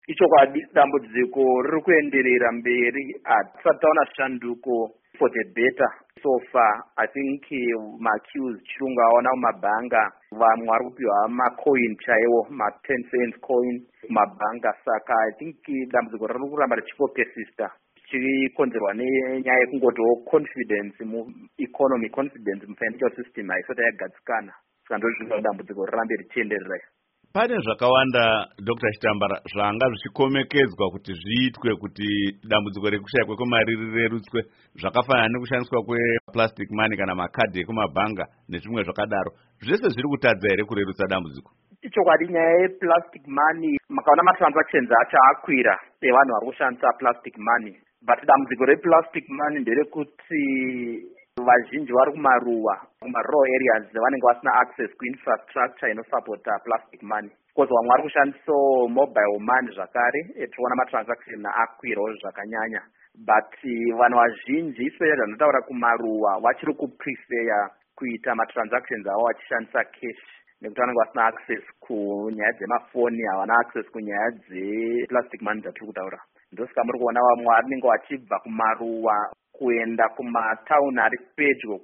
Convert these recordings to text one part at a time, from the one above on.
Ichokwadi dambudziko riri kuenderera mberi. Hatisati taona shanduko for the better so far. I think maqueues chirungu aona mumabhanga, vamwe vari kupiwa macoin chaiwo, ma10 cents coin mumabhanga. Saka I think dambudziko riri kuramba richipopesista, chichikonzerwa nenyaya yekungotiwo confidence mueconomy, confidence mufinancial system haisati yagadzikana. Saka ndozvino dambudziko rirambe richienderera. Pane zvakawanda Dr. Chitambara zvanga zvichikomekedzwa kuti zviitwe kuti dambudziko rekushayikwa kwemari rirerutswe, zvakafanana nekushandiswa kweplastic money kana makadhi ekumabhanga nezvimwe zvakadaro. Zvese zviri kutadza here kurerutsa dambudziko? Ichokwadi nyaya yeplastic money, makaona matransactions acho akwira evanhu vari kushandisa plastic money. But dambudziko replastic money nderekuti vazhinji vari kumaruwa, kumarural areas, vanenge vasina access kuinfrastructure inosupporta plastic money. Because vamwe vari kushandisa mobile money zvakare, tinoona matransaction akwirawo zvakanyanya. But vanhu vazhinji, especially vanotaura kumaruwa, vachiri kuprefer kuita matransactions avo vachishandisa cash, nekuti vanenge vasina access kunyaya dzemafoni, havana access kunyaya dzeplastic money dzatiri kutaura. Ndosaka muri kuona vamwe vanenge vachibva kumaruwa kuenda kumatauni ari pedyo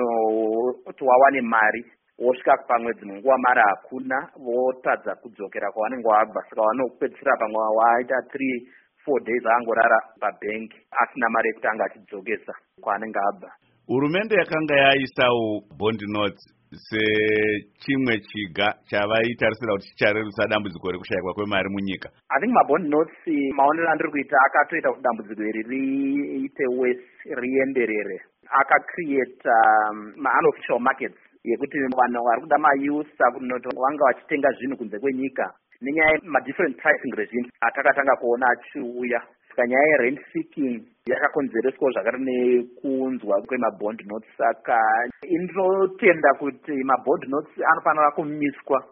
kunoti wawane mari, wosvika pamwedzi munguva mari hakuna, votadza kudzokera kwavanenge wabva. Saka vanopedzisira pamwe waita 3-4 days angorara pabhengi asina mari yekuti anga achidzokesa kwaanenge abva. Hurumende yakanga yaisawo bond notes sechimwe chiga chavaitarisira kuti chicharerutsa dambudziko rekushayikwa kwemari munyika. I think mabond notes maonero andiri kuita akatoita kuti dambudziko iri riite worse, rienderere. Akacreate ma-unofficial markets yekuti vanhu vari kuda mausa kunoti vanga vachitenga zvinhu kunze kwenyika nenyaya ma-different pricing regimes atakatanga kuona achiuya. Saka nyaya yerent seeking yakakonzereswa zvakare nekunzwa kwemabond notes. Saka inotenda kuti mabond notes anofanira kumiswa